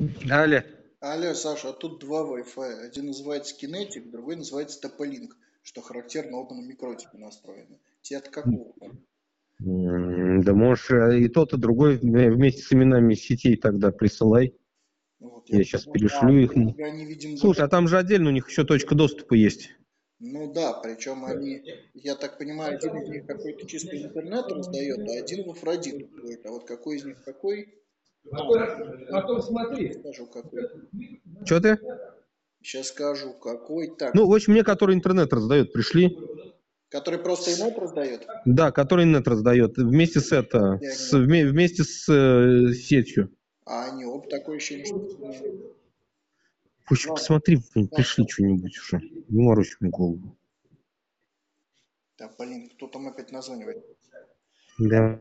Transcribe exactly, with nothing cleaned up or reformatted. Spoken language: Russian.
Алло. Алло, Саша, а тут два Wi-Fi. Один называется Kinetic, другой называется Topoliink, что характерно, оба на микротипе настроены. Тебе от какого? М, Да можешь э, и тот, и другой э, вместе с именами сетей тогда присылай. Вот, я Я сейчас потому что, а, перешлю их. они, видимо, Слушай, а там же отдельно у них еще точка доступа есть. ну да, причем они, я так понимаю, один из них какой-то чисто интернет раздает, а один в Афродиту будет. А вот какой из них какой? Потом, потом смотри. Скажу какой. Что ты? Сейчас скажу какой. Так, Ну, в общем, мне который интернет раздает, пришли. который просто инет раздает? Да, который интернет раздает. Вместе с это, Я с, не- вме- вместе с э, сетью. А они оба такое ощущение, что имеют. В общем, Ладно, посмотри, блин, да. пришли что-нибудь уже. Не морочь мне голову. Так, блин, кто там опять названивает? Да.